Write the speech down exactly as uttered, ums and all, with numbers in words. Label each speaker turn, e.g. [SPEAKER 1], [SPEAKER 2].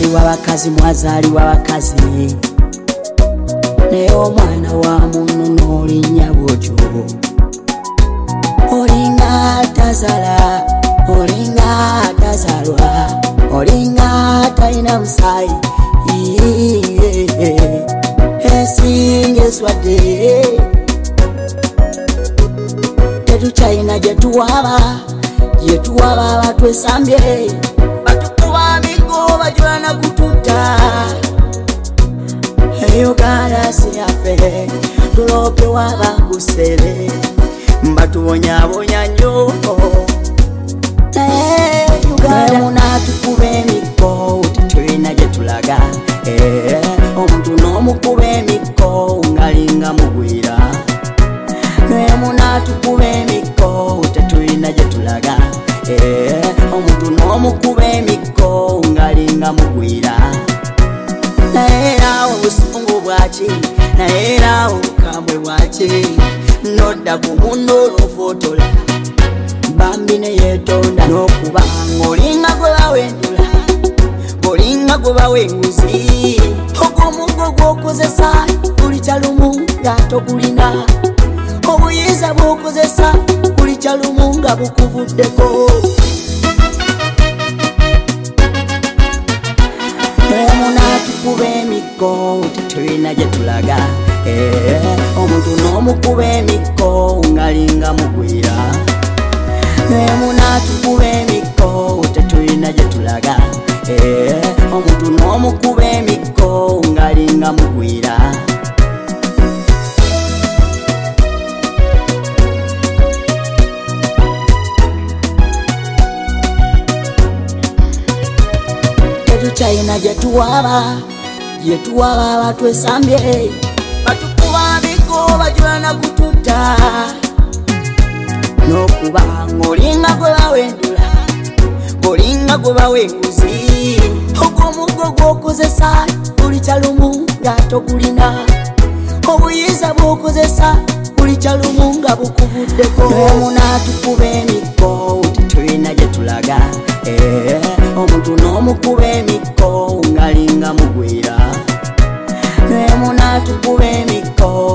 [SPEAKER 1] mwazaliwa bakazi mwazaliwa bakazi ne omwana wa muntu n'olinya bwotyo olinga tazala olinga tazalwa olinga talina musayi esinge swadde tetukyalina gyetuwaba gyetuwaba batwesambye batukuba migo bajwana kututa Uganda siyafe tulope wabakusele mbatuwonyabonya nnyo Uganda munatukube emiko tetulina gyetulaga omuntu n'omukuba emiko ngalinga mugwira munatukube emiko tetulina gyetulaga omuntu n'omukuba emiko ngalinga mugwira naera obusungu bwaki naera obukambwe bwaki nodda ku mundo olwofotola bambi ne yeetonda n'okuba ng'olinga gwe bawendula ng'olinga gwe bawenguzi ogw'omugo gw'okozesa buli kyalumu nga togulina obuyinza bw'okozesa buli kyalumu nga bukuvuddeko munatukube emiko tetulina gyetulaga omuntu n'omukuba emiko ngalinga mugwira munatukube emiko tetulina gyetulaga omuntu n'omukuba emiko ngalinga mugwira tetukyalina gyetuwaba gyetuwaba batwesambye batukuba migo bajwana kututa n'okuba ng'olinga gwe bawendula ng'olinga gwe bawenguzi ogw'omugo gw'okozesa buli kyalumu nga togulina obuyinza bw'okozesa buli kyalumu nga bukuvuddeko munatukube emiko tetulina gyetulaga omuntu n'omukuba emiko ngalinga mugwira munatukube emiko